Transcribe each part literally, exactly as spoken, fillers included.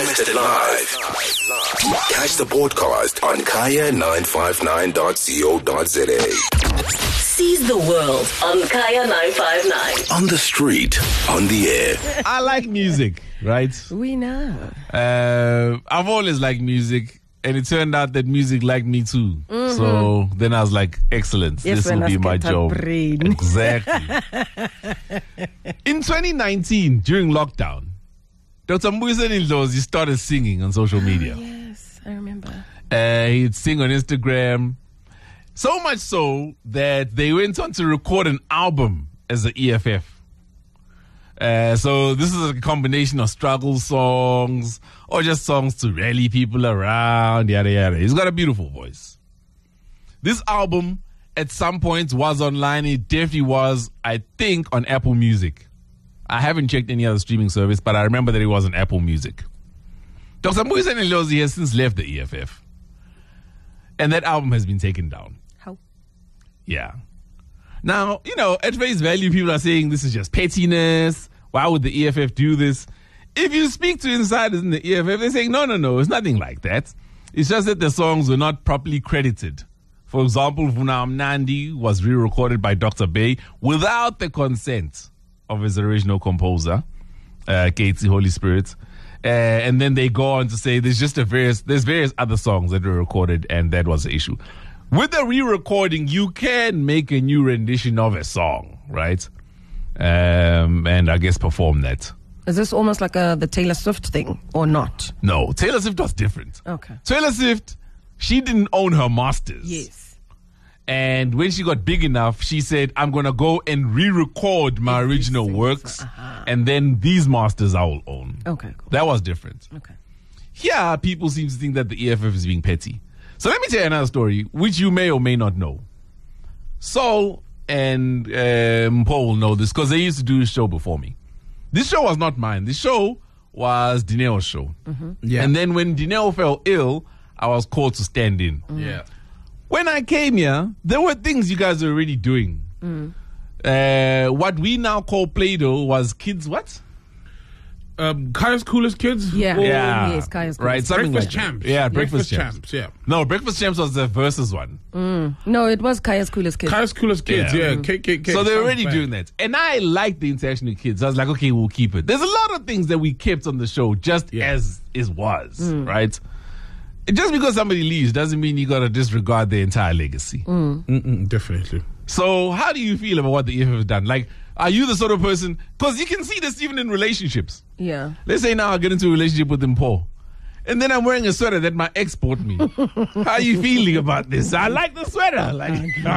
missed it live, catch the podcast on kaya nine five nine dot co dot za. Seize the world on Kaya nine five nine. On the street, on the air. I like music, right? We know. Uh, I've always liked music, and it turned out that music liked me too. Mm-hmm. So then I was like, excellent. Yes, this will be my job. Brain. Exactly. In twenty nineteen, during lockdown, Doctor Mbuyiseni Ndlozi started singing on social media. Oh, yes, I remember. Uh, he'd sing on Instagram. So much so that they went on to record an album as an E F F. Uh, so this is a combination of struggle songs or just songs to rally people around, yada, yada. He's got a beautiful voice. This album, at some point, was online. It definitely was, I think, on Apple Music. I haven't checked any other streaming service, but I remember that it was on Apple Music. Doctor Mbuyiseni Ndlozi has since left the E F F. And that album has been taken down. How? Yeah. Now, you know, at face value, people are saying this is just pettiness. Why would the E F F do this? If you speak to insiders in the E F F, they're saying, no, no, no, it's nothing like that. It's just that the songs were not properly credited. For example, Vuna Mnandi was re-recorded by Doctor Bey without the consent of his original composer, uh, Katie Holy Spirit. Uh, and then they go on to say there's just a various, there's various other songs that were recorded, and that was the issue. With the re-recording, you can make a new rendition of a song, right? Um, and I guess perform that. Is this almost like a, the Taylor Swift thing or not? No, Taylor Swift was different. Okay. Taylor Swift, she didn't own her masters. Yes. And when she got big enough, she said, I'm going to go and re-record my original Everything. works, Uh-huh. and then these masters I will own. Okay, cool. That was different. Okay. Here, people seem to think that the E F F is being petty. So let me tell you another story, which you may or may not know. Saul and um, Paul will know this because they used to do a show before me. This show was not mine. This show was Dineo's show. Mm-hmm. Yeah. And then when Dineo fell ill, I was called to stand in. Mm-hmm. Yeah. When I came here, there were things you guys were already doing. Mm. Uh, what we now call Play-Doh was kids what? Um, Kaya's Coolest Kids? Yeah. Or Yeah. Yes, Kaya's Coolest Right, Kids. something Breakfast like that. Champs. Yeah, Breakfast, Champs. yeah. No, Breakfast Champs was the versus one. Mm. No, it was Kaya's Coolest Kids. Kaya's Coolest Kids, Yeah. yeah. K K K. So they're sounds already bad. doing that. And I like the interaction with kids. I was like, okay, we'll keep it. There's a lot of things that we kept on the show just Yeah. as it was, right? Just because somebody leaves doesn't mean you got to disregard their entire legacy. Mm-mm, definitely. So how do you feel about what the E F F has done? Like, are you the sort of person, because you can see this even in relationships. Yeah. Let's say now I get into a relationship with Mpho, and then I'm wearing a sweater that my ex bought me. How are you feeling about this? I like the sweater. Like,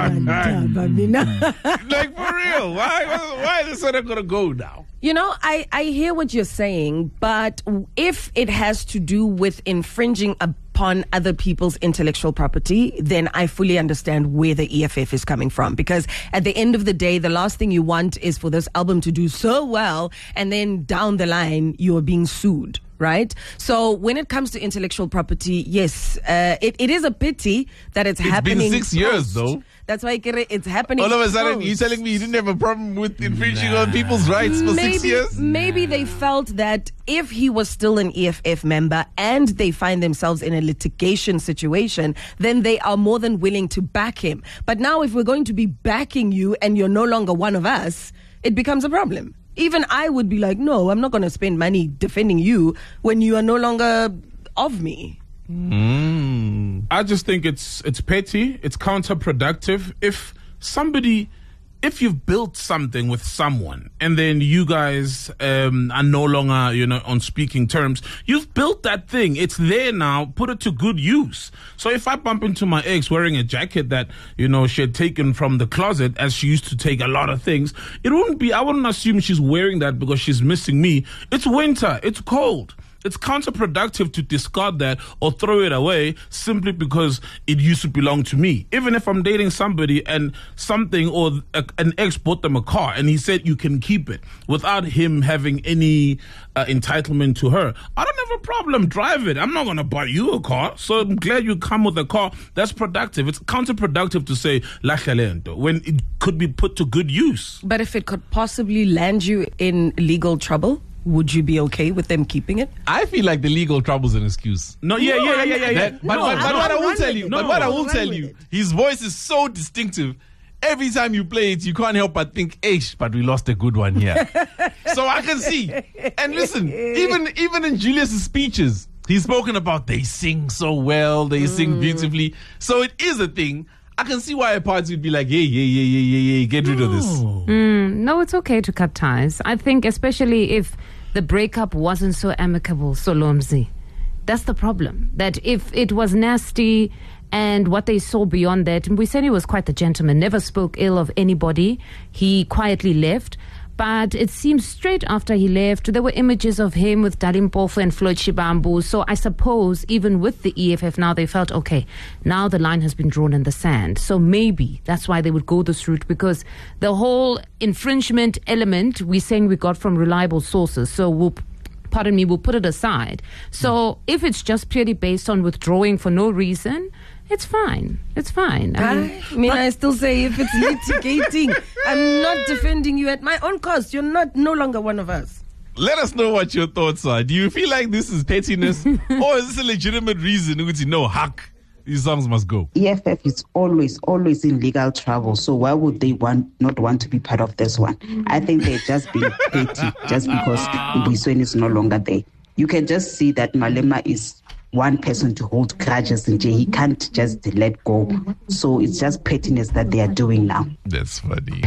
like for real. Why, why is the sweater going to go now? You know, I, I hear what you're saying, but if it has to do with infringing upon other people's intellectual property, then I fully understand where the E F F is coming from. Because at the end of the day, the last thing you want is for this album to do so well, and then down the line, you're being sued. Right? So when it comes to intellectual property, yes, uh, it, it is a pity that it's, It's happening. been six years, post. though. That's why it's happening. All of a sudden, post. you're telling me you didn't have a problem with infringing on people's rights for maybe, six years? Maybe they felt that if he was still an E F F member and they find themselves in a litigation situation, then they are more than willing to back him. But now if we're going to be backing you and you're no longer one of us, it becomes a problem. Even I would be like, no, I'm not going to spend money defending you when you are no longer of me. Mm. I just think it's it's petty. It's counterproductive. If somebody, if you've built something with someone and then you guys um, are no longer, you know, on speaking terms, you've built that thing. It's there now. Put it to good use. So if I bump into my ex wearing a jacket that, you know, she had taken from the closet, as she used to take a lot of things, it wouldn't be, I wouldn't assume she's wearing that because she's missing me. It's winter. It's cold. It's counterproductive to discard that or throw it away simply because it used to belong to me. Even if I'm dating somebody and something or a, an ex bought them a car and he said you can keep it without him having any uh, entitlement to her, I don't have a problem. Drive it. I'm not going to buy you a car. So I'm glad you come with a car. That's productive. It's counterproductive to say la talento when it could be put to good use. But if it could possibly land you in legal trouble? would you be okay with them keeping it? I feel like the legal trouble's an excuse. No, yeah, yeah, yeah, yeah, yeah. yeah. That- but No, but, but I what I don't will run tell with you, it. but No, what I I will don't tell run you, with it. his voice is so distinctive. Every time you play it, you can't help but think, "Ish, but we lost a good one here." So I can see. And listen, even even in Julius's speeches, he's spoken about they sing so well, they sing beautifully. So it is a thing. I can see why a party would be like, "Yeah, yeah, yeah, yeah, yeah, yeah, get rid of this." No, it's okay to cut ties. I think especially if the breakup wasn't so amicable, Solomzi. That's the problem. That if it was nasty and what they saw beyond that, Mbuyiseni was quite the gentleman, never spoke ill of anybody. He quietly left. But it seems straight after he left, there were images of him with Dali Mpofu and Floyd Shibambu. So I suppose even with the E F F now, they felt, okay, now the line has been drawn in the sand. So maybe that's why they would go this route, because the whole infringement element we're saying we got from reliable sources. So we'll, pardon me, we'll put it aside. So if it's just purely based on withdrawing for no reason, it's fine. It's fine. I mean, I mean, I still say if it's litigating, I'm not defending you at my own cost. You're not no longer one of us. Let us know what your thoughts are. Do you feel like this is pettiness, or is this a legitimate reason? You know, hack, these songs must go. E F F is always, always in legal trouble. So why would they want not want to be part of this one? I think they're just being petty just because Mbuyiseni is no longer there. You can just see that Malema is one person to hold grudges, and he can't just let go. So it's just pettiness that they are doing now. That's funny.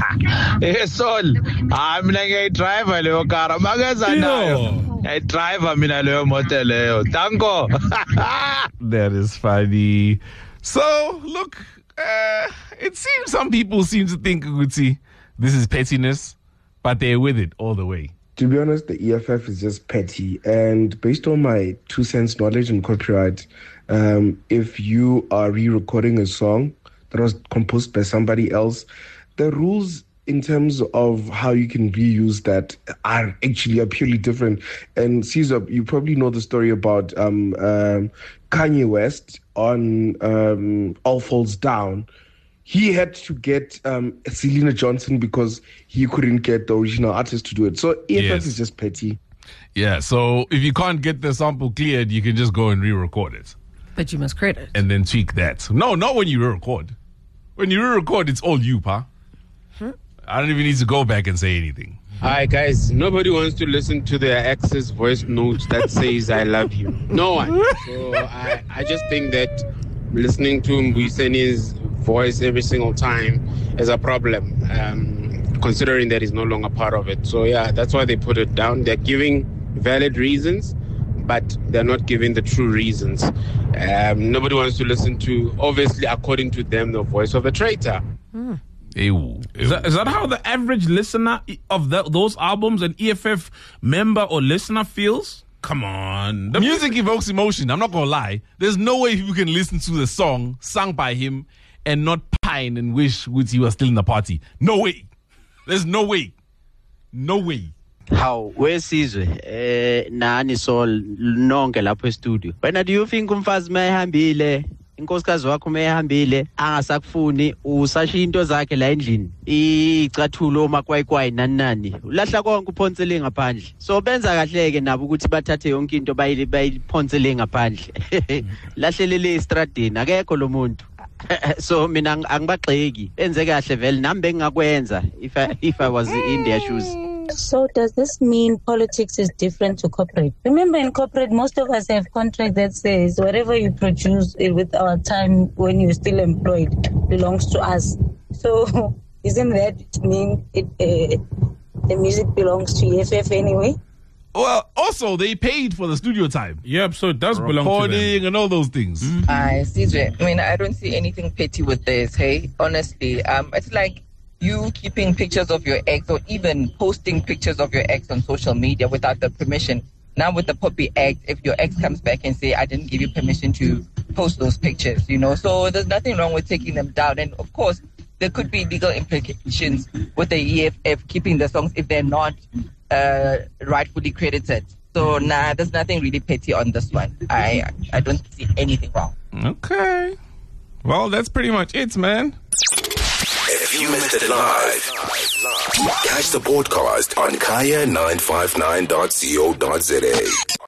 Hey Sol, I'm like a driver leyo car. Magazine nayo. A driver mina leyo motor leyo. Tango. That is funny. So, look, uh, it seems some people seem to think, Guti, this is pettiness, but they're with it all the way. To be honest, the E F F is just petty. And based on my two cents knowledge in copyright, um, if you are re-recording a song that was composed by somebody else, the rules in terms of how you can reuse that are actually are purely different. And Caesar, you probably know the story about um, um, Kanye West on um, All Falls Down. He had to get um, Selena Johnson because he couldn't get the original artist to do it. So E F F Yes. is just petty. Yeah, so if you can't get the sample cleared, you can just go and re-record it But you must credit. and then tweak that. No, not when you re-record. When you re-record, it's all you, pa. I don't even need to go back and say anything. Hi guys, nobody wants to listen to their ex's voice notes that says I love you. No one. So I, I just think that listening to Mbuyiseni's voice every single time is a problem, um, considering that he's no longer part of it. So yeah, that's why they put it down. They're giving valid reasons, but they're not giving the true reasons. Um, nobody wants to listen to, obviously, according to them, the voice of a traitor. Ew, ew. Is that, is that how the average listener of the, those albums, an E F F member or listener feels? Come on. The music evokes emotion. I'm not going to lie. There's no way people can listen to the song sung by him and not pine and wish he was still in the party. No way. There's no way. No way. How? Wesizwe eh nani Sol nonke lapho e-studio. Wena, do you think umfazi mayihambile, inkosikazi wakho mayihambile, angasakufuni, usashiya into zakhe la endlini, icathulo makwayikwai nani nani, ulahla konke uphonsele ngaphandle. So benza kahleke nabo ukuthi bathathe yonke into bayiphonsele ngaphandle. Lahlelele estradini akekho lo muntu. So mina angibagxeki, enze kahle vele nami bengakwenza if I, if I was in their shoes. So does this mean politics is different to corporate? Remember, in corporate, most of us have contract that says whatever you produce with our time when you're still employed belongs to us. So isn't that mean it, uh, the music belongs to E F F anyway? Well, also, they paid for the studio time. Yep, so it does belong to them. Recording and all those things. Mm-hmm. I C J, I mean, I don't see anything petty with this, hey? Honestly, um, it's like you keeping pictures of your ex or even posting pictures of your ex on social media without the permission. Now with the Poppy Act, if your ex comes back and say, I didn't give you permission to post those pictures, you know, so there's nothing wrong with taking them down. And of course, there could be legal implications with the E F F keeping the songs if they're not uh, rightfully credited. So nah, there's nothing really petty on this one. I I don't see anything wrong. Okay. Well, that's pretty much it, man. If you missed it live, Catch the podcast on kaya nine five nine dot co dot za.